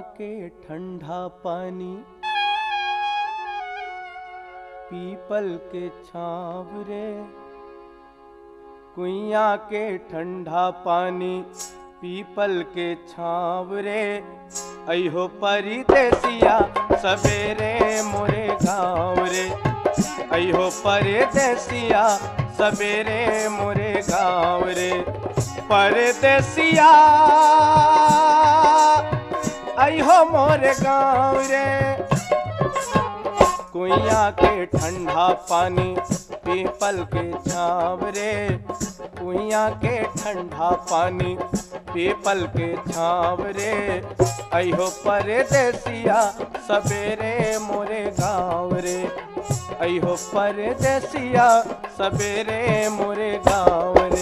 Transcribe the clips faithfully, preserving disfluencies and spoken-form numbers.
के ठंडा पानी पीपल के छाव रे, कुइया के ठंडा पानी पीपल के छाव रे। अहो परदेसिया सवेरे मोरे गाँव रे, अहो परदेसिया सवेरे मोरे गाँव रे। परदेसिया अहो मोरे गाँव रे, कुइया के ठंडा पानी पीपल के छाव रे, कुइया के ठंडा पानी पीपल के छाव रे। अहो परदेसिया सवेरे मोरे गाँव रे, अहो परदेसिया सवेरे मोरे गाँव रे।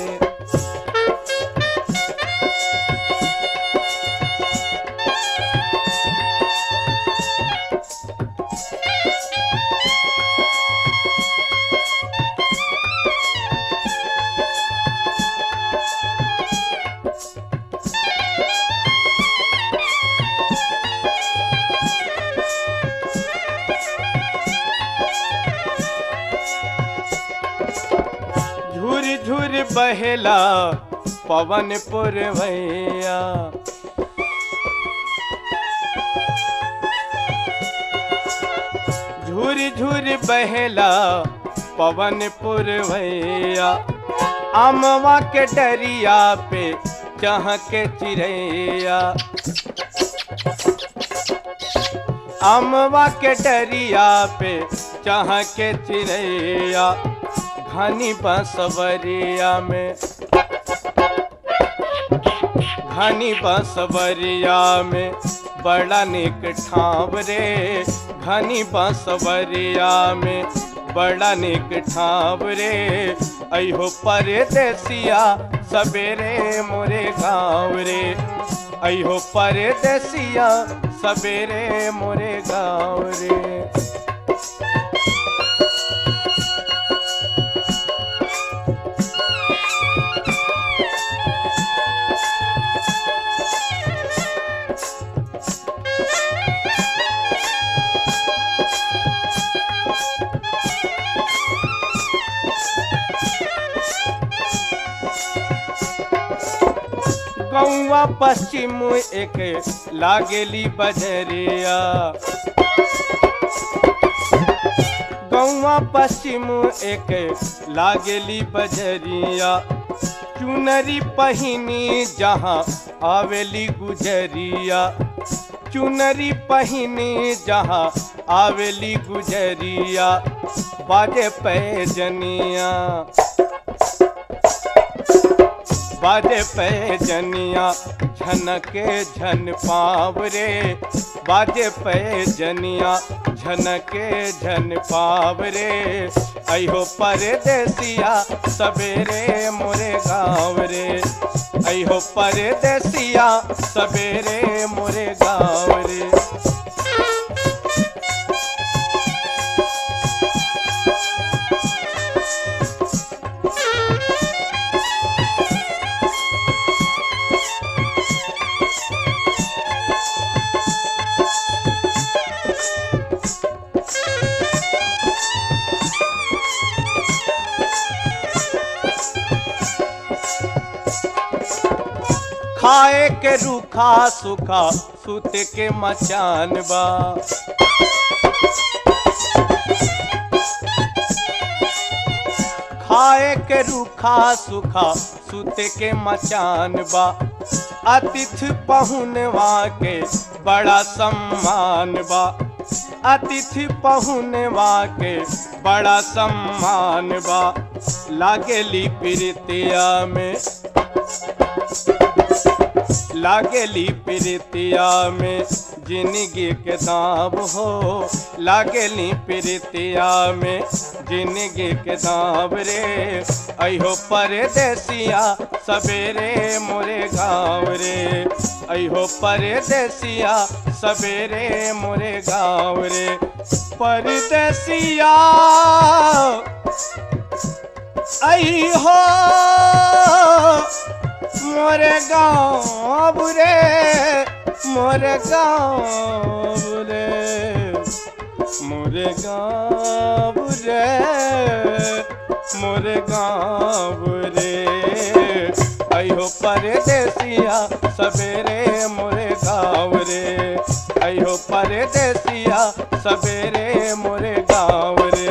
झुर झुर बहेला पवन पुरवैया, झुर झुर बहेला पवन पुरवैया। अमवा के डरिया पे चह के चिड़ैया, अमवा के डरिया पे चह के चिड़ैया। घनी बसवरिया में, घनी बसवरिया में बड़ा निक ठाव रे, घनी बसवरिया में बड़ा निक ठाव रे। अहो परदेसिया सवेरे मोरे गाँव रे, अहो परदेसिया सवेरे मोरे गाँव रे। गौवा पश्चिम एक लागेली बजरिया, गौवा पश्चिम एक लागेली बजरिया। चुनरी पहिनी जहाँ आवेली गुजरिया, चुनरी पहिनी जहाँ आवेली गुजरिया। बाजे पैजनिया, बाजे पैजनिया झनके झन पाव रे, बाजे पैजनिया झनके झन पाव रे। अहो परदेसिया सवेरे मोरे गाँव रे, अहो परदेसिया सवेरे मोरे गाँव रे। खाए के रूखा सुखा सुत के मचान बा, खाए के रूखा सुखा सुत के मचान बा। अतिथि पहुनवा के बड़ा सम्मान बा, अतिथि पहुनवा के बड़ा सम्मान बा। लागेली प्रीतिया में, लागेली प्रीतिया में जिंदगी के दाम हो, लागेली प्रीतिया में जिंदगी के दाम रे। अहो परदेसिया सवेरे मोरे गाँव रे, अहो परदेसिया सवेरे मोरे गाँव रे। परदेसिया अहो मोरे गाँव रे, मोरे गाँव रे, मोरे गाँव रे, मोरे गाँव रे। अयो परदेसिया सवेरे मोरे गाँव रे, अयो परदेसिया सवेरे मोरे गाँव रे।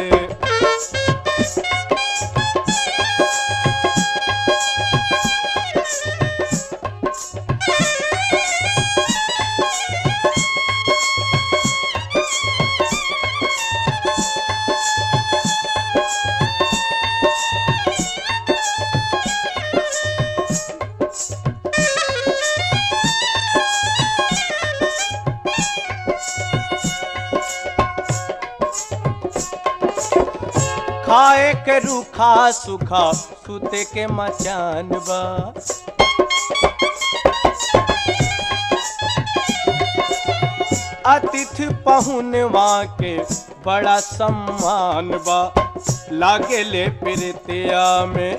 खाए के रूखा सुखा सुते के मचान बा। अतिथि पहुनवा के बड़ा सम्मान बा। लागे ले प्रीतिया में,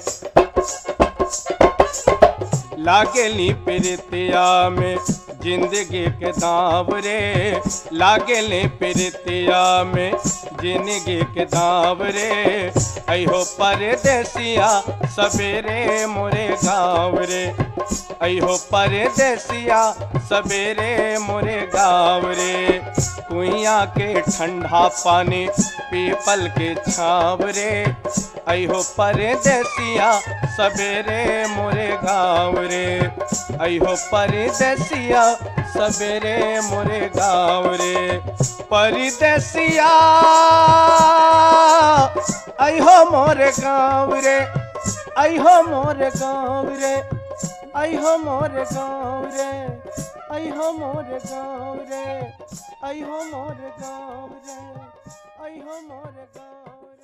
लागे ली प्रीतिया में जिंदगी के दाव रे। लागे ले प्रीतिया में जिंदगी के दाव रे। अयो परदेसिया सवेरे मोरे गाँव रे, अयो परदेसिया सवेरे मोरे गाँव रे। कुइया के ठंडा पानी पीपल के छाव रे। अयो परदेसिया सवेरे मोरे गाँव रे, अयो परदेसिया सवेरे मोरे गाँव रे। परदेसिया अयो मोरे गाँव रे, अयो मोरे गाँव रे, अयो मोरे गाँव रे, अयो मोरे गाँव रे, अयो मोरे गाँव रे, अयो मोरे गाँव रे।